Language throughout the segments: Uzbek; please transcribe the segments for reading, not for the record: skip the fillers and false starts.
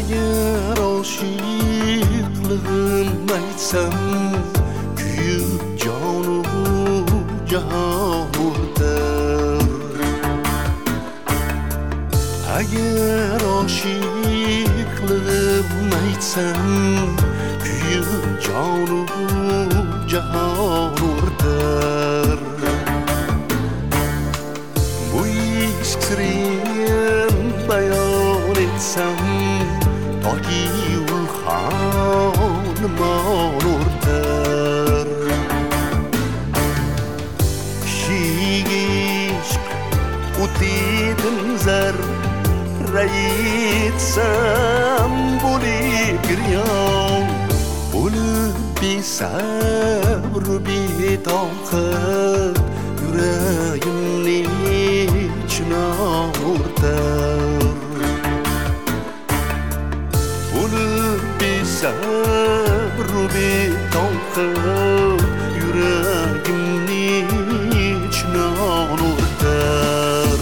Agar oshiqligim aytsam, kuyib jonu jahon o'rtar. Agar oshiqligim aytsam, kuyib jonu jahon o'rtar. Bu ishq sirin bayon etsam, toki ulxonimon o'rtar. Kishiga ishq o'tidin zar rayetsam, bo'lib giryon, bo'lib besabr betoqat, yuragimni chinon o'rtar. Bo'lib besabr betoqat, yuragimni chinon o'rtar.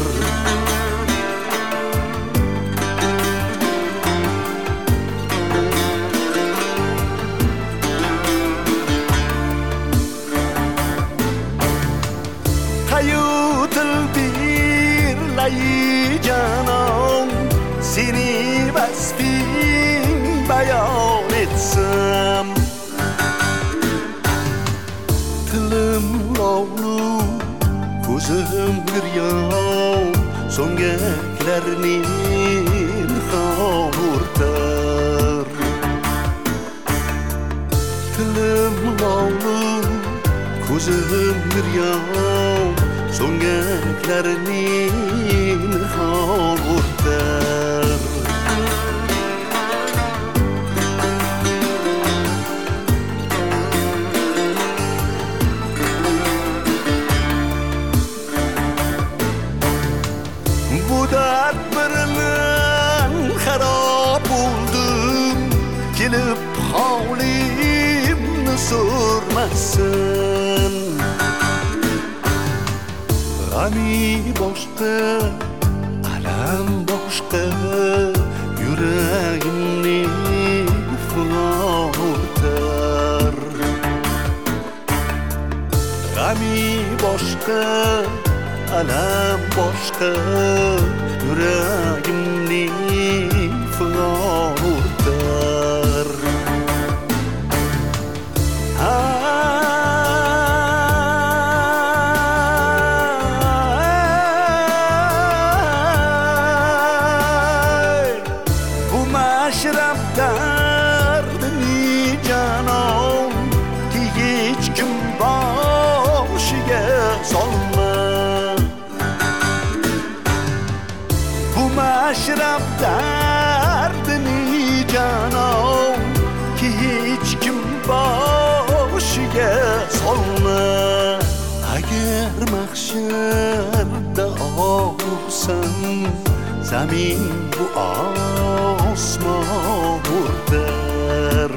Hayutil bir layi canon, seni vasfing bayon etsam. Tilim lovlu, ko'zim giryon, so'ngaklarni ilhom o'rtar. Tilim lovlu, ko'zim giryon, so'ngaklarni ilhom o'rtar. Bu dard bilan xarob bo'ldim, kelib holimni so'rmasin. G'ami boshqa, alam boshqa, yuragimni fulon o'rtar. G'ami boshqa, alam boshqa, yuragimni fulon o'rtar. Mashrab dardini canon, ki hech kim boshiga solma. Bu mashrab dardini canon, ki hech kim boshiga solma. Agar mahsharda og'ursam, zamin bu osmon o'rtar.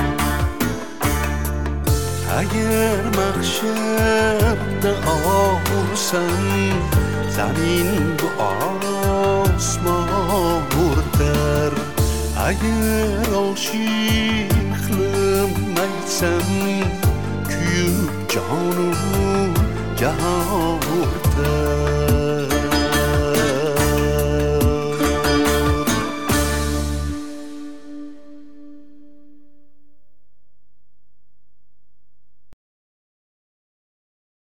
Agar mahsharda og'ursam, zamin bu osmon o'rtar. Agar oshiqligim aytsam, kuyib jonu jahon o'rtar.